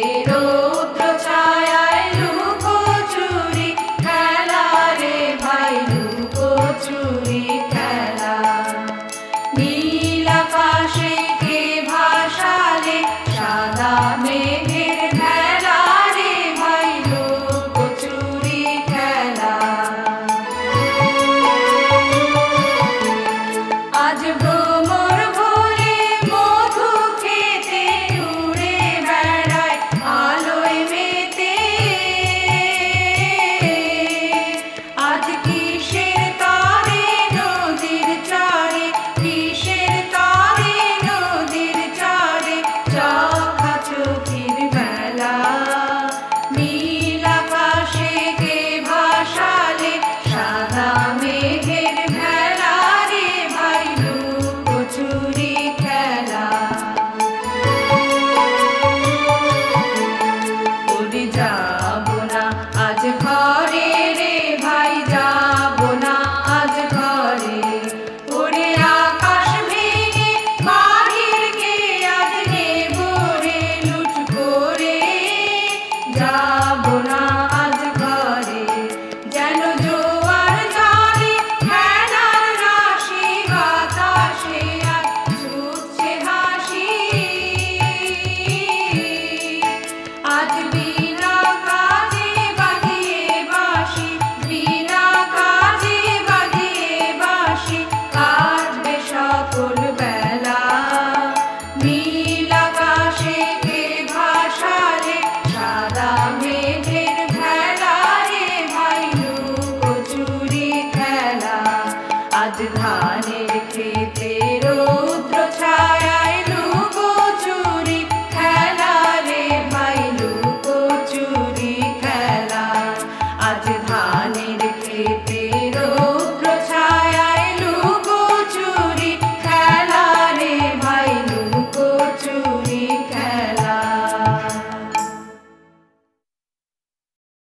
রৌদ্র ছায়ায় লুকোচুরি খেলা রে ভাই, লুকোচুরি খেলা। নীল আকাশে কে ভাসালে সাদা মেঘের ভেলা রে ভাই, লুকোচুরি খেলা। আজ ভ্রমর ভোরে মধু খেতে উড়ে বেড়ায় আলোয় মেতে। আজ কিসের তারে নদীর চারে, কিসের তারে নদীর চারে চোখাচোখির মেলা। নীল আকাশে কে ভাসালে সাদা মেঘের ভেলা রে ভাই, লুকোচুরি খেলা। উড়ে যাব না আজ ঘরে রে ভাই, যাব না আজ ঘরে। ওরে আকাশ ভেঙে বাহিরকে আজ নেব রে লুট করে। যাব না আজ ঘরে, যেন জোয়ার জলে খেলার রাশি বাতাসে আজ ছুটছে হাসি। আজ বিনা কাজে বাজিয়ে বাঁশি, বিনা কাজে বাজিয়ে বাঁশি কাটবে সকল বেলা। নীল আকাশে কে ভাসালে সাদা মেঘের ভেলা রে ভাই, লুকোচুরি খেলা। আজ ধানের খেতে